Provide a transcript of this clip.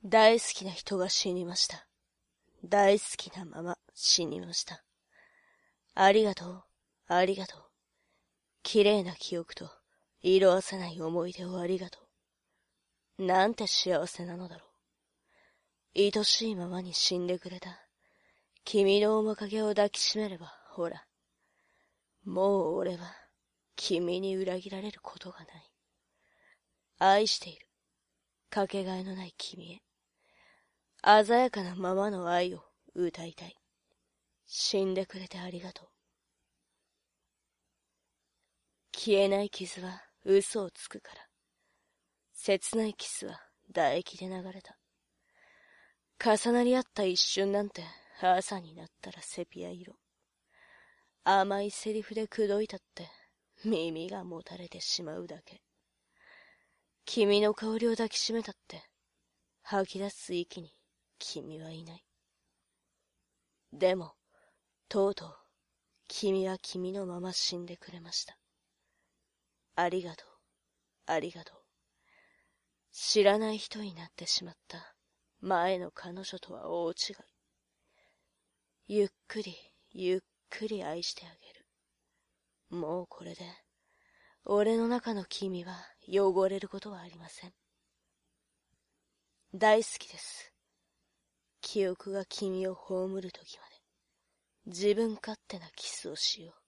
大好きな人が死にました。大好きなまま死にました。ありがとう、ありがとう。綺麗な記憶と色褪せない思い出をありがとう。なんて幸せなのだろう。愛しいままに死んでくれた。君の面影を抱きしめれば、ほら。もう俺は君に裏切られることがない。愛している。かけがえのない君へ。鮮やかなままの愛を歌いたい。死んでくれてありがとう。消えない傷は嘘をつくから。切ないキスは唾液で流れた。重なり合った一瞬なんて朝になったらセピア色。甘いセリフで口説いたって耳がもたれてしまうだけ。君の香りを抱きしめたって吐き出す息に君はいない。でもとうとう君は君のまま死んでくれました。ありがとう、ありがとう。知らない人になってしまった前の彼女とは大違い。ゆっくりゆっくり愛してあげる。もうこれで俺の中の君は汚れることはありません。大好きです。記憶が君を葬るときまで自分勝手なキスをしよう。